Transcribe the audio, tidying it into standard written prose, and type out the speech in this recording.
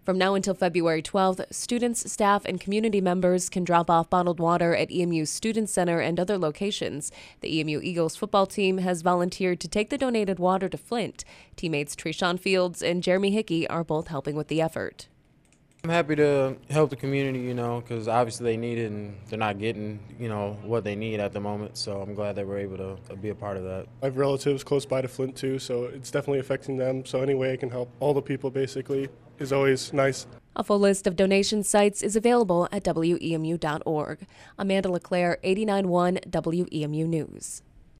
From now until February 12th, students, staff, and community members can drop off bottled water at EMU's Student Center and other locations. The EMU Eagles football team has volunteered to take the donated water to Flint. Teammates Treshawn Fields and Jeremy Hickey are both helping with the effort. I'm happy to help the community, because obviously they need it and they're not getting, what they need at the moment. So I'm glad that we're able to be a part of that. I have relatives close by to Flint too, so it's definitely affecting them. So any way I can help all the people basically is always nice. A full list of donation sites is available at WEMU.org. Amanda LeClaire, 89.1 WEMU News.